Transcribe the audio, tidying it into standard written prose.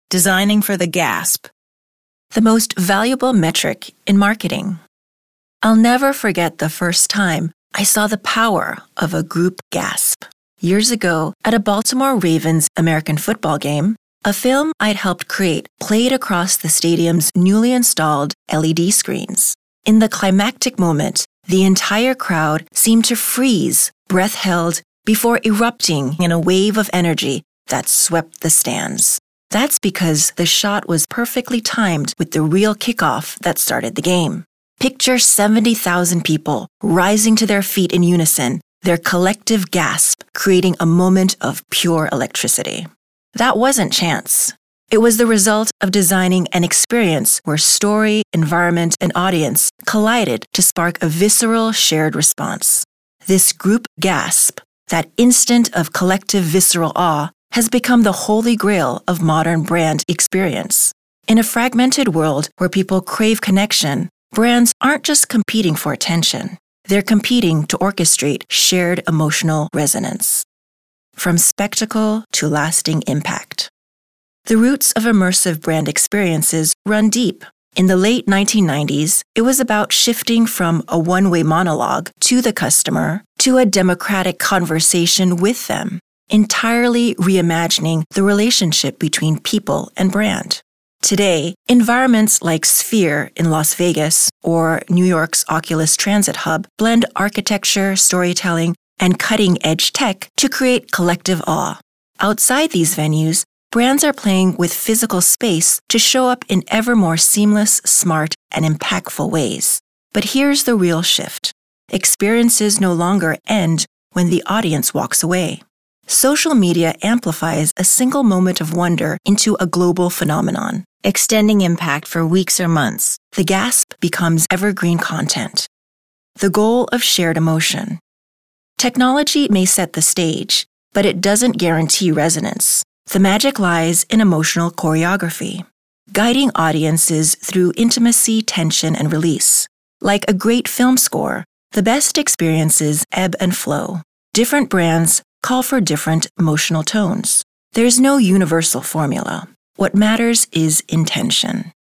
Designing for the gasp. The most valuable metric in marketing. I'll never forget the first time I saw the power of a group gasp. Years ago, at a Baltimore Ravens American football game, a film I'd helped create played across the stadium's newly installed LED screens. In the climactic moment, the entire crowd seemed to freeze, breath held, before erupting in a wave of energy that swept the stands. That's because the shot was perfectly timed with the real kickoff that started the game. Picture 70,000 people rising to their feet in unison, their collective gasp creating a moment of pure electricity. That wasn't chance. It was the result of designing an experience where story, environment, and audience collided to spark a visceral shared response. This group gasp, that instant of collective visceral awe, has become the holy grail of modern brand experience. In a fragmented world where people crave connection, brands aren't just competing for attention. They're competing to orchestrate shared emotional resonance. From spectacle to lasting impact. The roots of immersive brand experiences run deep. In the late 1990s, it was about shifting from a one-way monologue to the customer to a democratic conversation with them, entirely reimagining the relationship between people and brand. Today, environments like Sphere in Las Vegas or New York's Oculus Transit Hub blend architecture, storytelling, and cutting-edge tech to create collective awe. Outside these venues, brands are playing with physical space to show up in ever more seamless, smart, and impactful ways. But here's the real shift. Experiences no longer end when the audience walks away. Social media amplifies a single moment of wonder into a global phenomenon, Extending impact for weeks or months. The gasp becomes evergreen content. The goal of shared emotion. Technology may set the stage, but it doesn't guarantee resonance. The magic lies in emotional choreography, guiding audiences through intimacy, tension, and release. Like a great film score, the best experiences ebb and flow. Different brands call for different emotional tones. There's no universal formula. What matters is intention.